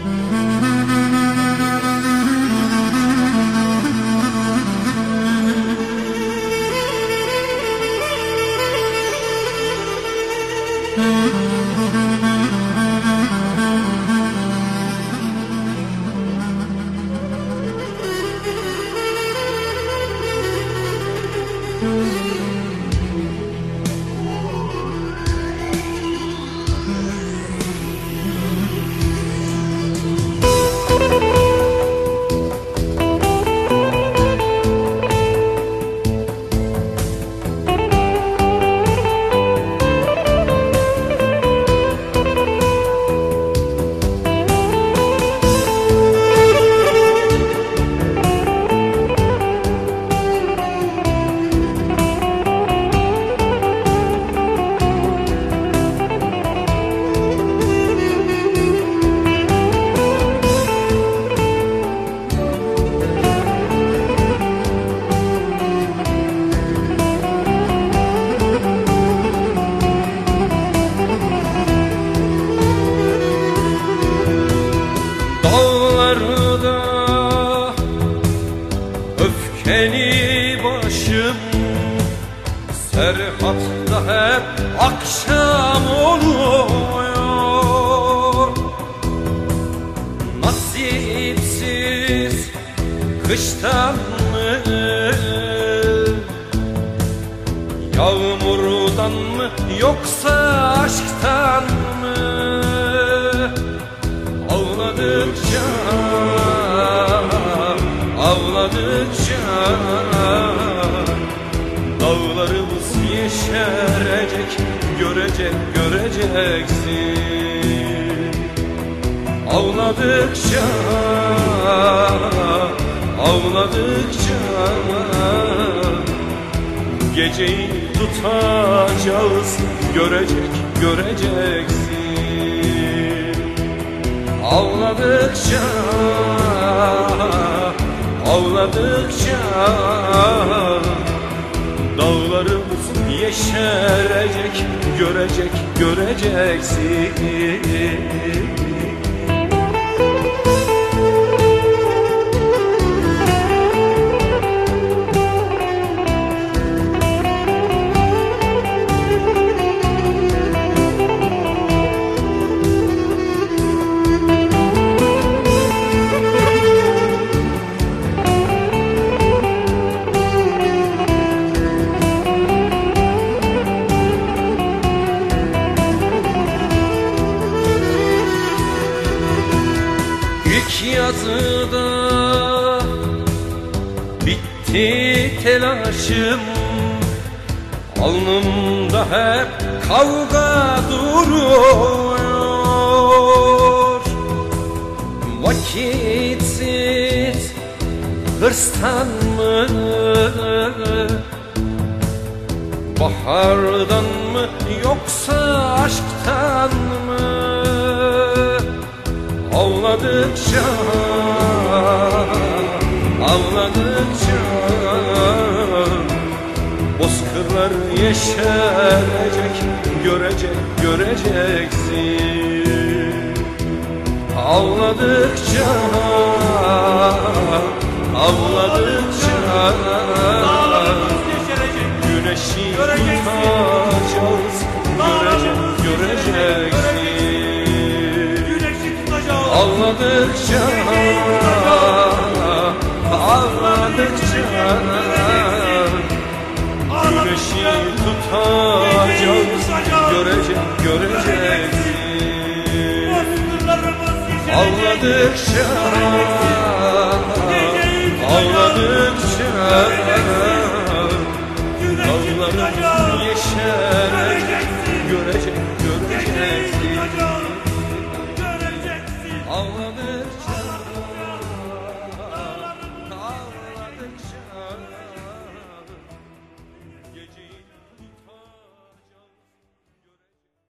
Dağlarda öfkeli başım, Serhatta hep akşam oluyor. Nasipsiz kıştan mı, yağmurdan mı, yoksa aşktan mı? Ağladıkça, ağladıkça dağlarımız yeşerecek, göreceksin. Ağladıkça, ağladıkça geceyi tutacağız, göreceksin. Ağladıkça, ağladıkça dağlarımız yeşerecek, göreceksin. İlk yazıda bitti telaşım, alnımda hep kavga duruyor. Vakitsiz hırstan mı, bahardan mı, yoksa aşktan mı? Ağladıkça, ağladıkça bozkırlar yeşerecek, göreceksin. Ağladıkça, ağladıkça güneşi tutacağız, göreceksin. Ağladıkça, ağladıkça güneşi tutacağız, göreceksin. Ağladıkça, ağladıkça dağlarımız yeşerecek, göreceksin. Ağladıkça